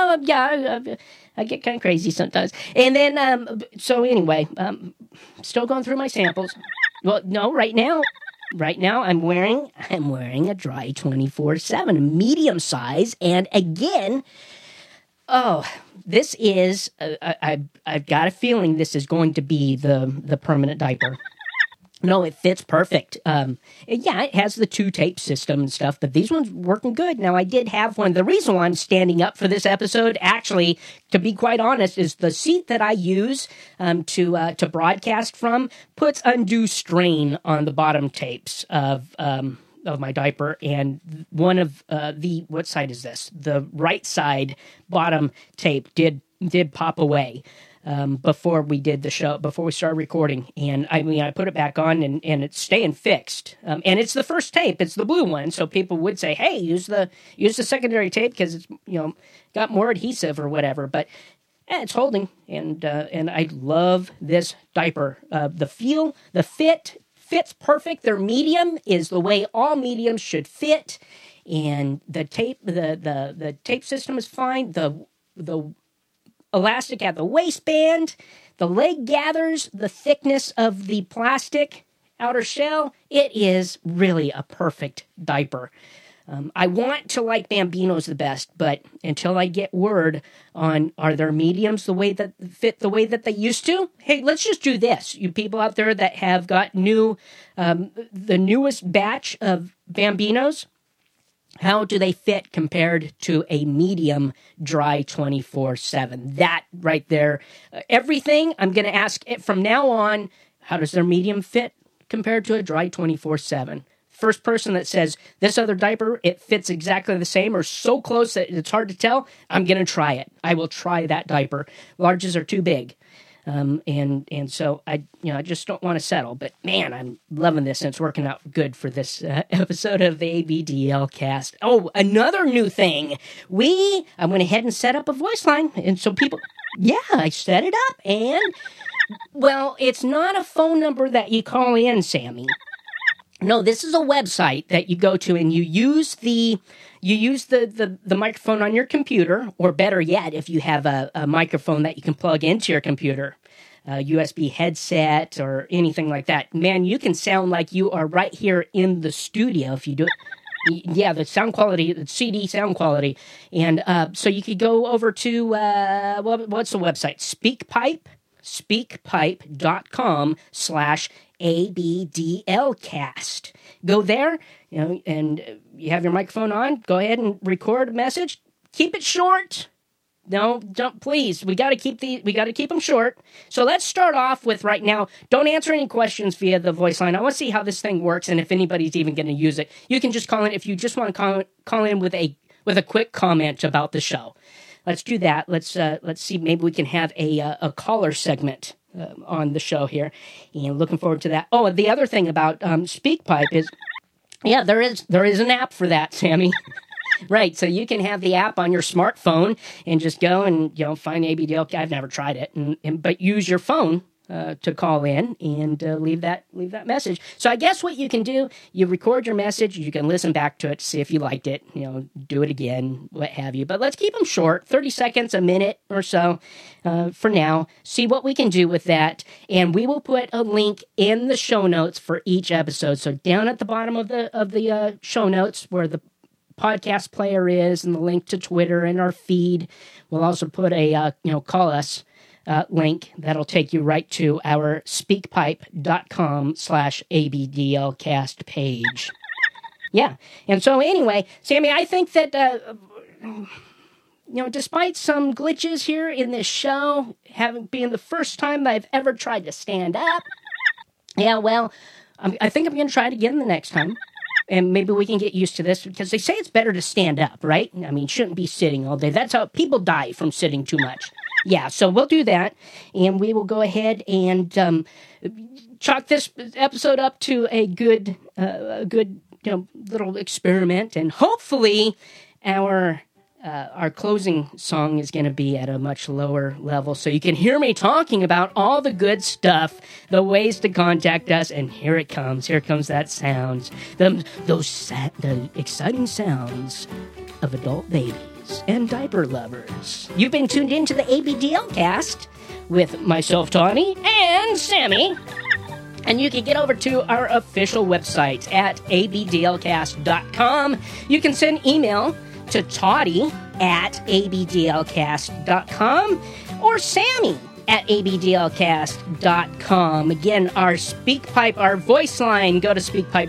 I get kind of crazy sometimes. And then so anyway, still going through my samples. Well, no, right now I'm wearing a Dry 24/7, a medium size, and again, this is I've got a feeling this is going to be the permanent diaper. No, it fits perfect. It has the 2-tape system and stuff, but these ones working good. Now, I did have one. The reason why I'm standing up for this episode, actually, to be quite honest, is the seat that I use to broadcast from puts undue strain on the bottom tapes of my diaper, and one of what side is this? The right side bottom tape did pop away. Before we did the show, before we started recording. And I put it back on and it's staying fixed. And it's the first tape. It's the blue one. So people would say, hey, use the secondary tape because it's, got more adhesive or whatever. But it's holding. And I love this diaper. The feel, the fit fits perfect. Their medium is the way all mediums should fit. And the tape, the tape system is fine. The elastic at the waistband, the leg gathers, the thickness of the plastic outer shell. It is really a perfect diaper. I want to like Bambinos the best, but until I get word on are their mediums the way that fit the way that they used to, hey, let's just do this. You people out there that have got the newest batch of Bambinos, how do they fit compared to a medium Dry 24/7? That right there. Everything I'm going to ask from now on, how does their medium fit compared to a Dry 24/7? First person that says, this other diaper, it fits exactly the same or so close that it's hard to tell, I'm going to try it. I will try that diaper. Larges are too big. And so I just don't want to settle, but man, I'm loving this and it's working out good for this episode of the ABDL cast. Oh, another new thing. I went ahead and set up a voice line. And so I set it up and well, it's not a phone number that you call in, Sammy. No, this is a website that you go to and you use the microphone on your computer, or better yet, if you have a microphone that you can plug into your computer, a USB headset or anything like that. Man, you can sound like you are right here in the studio if you do it. Yeah, the sound quality, the CD sound quality. And so you could go over to, what's the website? speakpipe.com/ABDLcast. Go there, and you have your microphone on. Go ahead and record a message. Keep it short. No, don't, please. We got to keep them short. So let's start off with right now. Don't answer any questions via the voice line. I want to see how this thing works and if anybody's even going to use it. You can just call in if you just want to call in with a quick comment about the show. Let's do that. Let's see. Maybe we can have a caller segment on the show here, and looking forward to that. Oh, the other thing about SpeakPipe is, yeah, there is an app for that, Sammy. Right, so you can have the app on your smartphone and just go and find ABDL. I've never tried it, but use your phone to call in and leave that message. So I guess what you can do, you record your message, you can listen back to it, see if you liked it, do it again, what have you. But let's keep them short, 30 seconds, a minute or so for now. See what we can do with that. And we will put a link in the show notes for each episode. So down at the bottom of the show notes where the podcast player is and the link to Twitter and our feed, we'll also put a, call us link that'll take you right to our speakpipe.com/ABDLcast page. Yeah. And so anyway, Sammy, I think that despite some glitches here in this show, having been the first time that I've ever tried to stand up, I think I'm going to try it again the next time. And maybe we can get used to this, because they say it's better to stand up, right? I mean, shouldn't be sitting all day. That's how people die, from sitting too much. Yeah, so we'll do that, and we will go ahead and chalk this episode up to a good little experiment, and hopefully our closing song is going to be at a much lower level, so you can hear me talking about all the good stuff, the ways to contact us, and here it comes. Here comes that sounds, the exciting sounds of adult babies and diaper lovers. You've been tuned into the ABDL cast with myself, Tawny, and Sammy. And you can get over to our official website at abdlcast.com. You can send email to Toddy at abdlcast.com or Sammy at abdlcast.com. Again, our SpeakPipe, our voice line, go to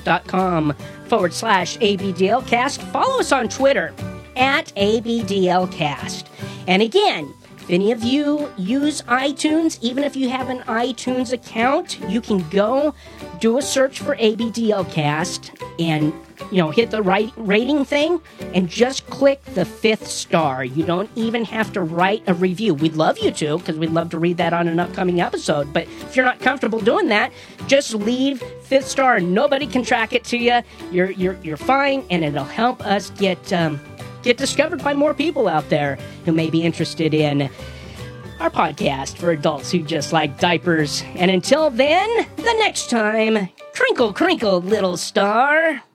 speakpipe.com/abdlcast. Follow us on Twitter at abdlcast. And again, if any of you use iTunes, even if you have an iTunes account, you can go do a search for ABDLcast and hit the right rating thing and just click the 5th star. You don't even have to write a review. We'd love you to, because we'd love to read that on an upcoming episode. But if you're not comfortable doing that, just leave 5th star. Nobody can track it to you. You're fine, and it'll help us get discovered by more people out there who may be interested in our podcast for adults who just like diapers. And until then, the next time, crinkle, crinkle, little star.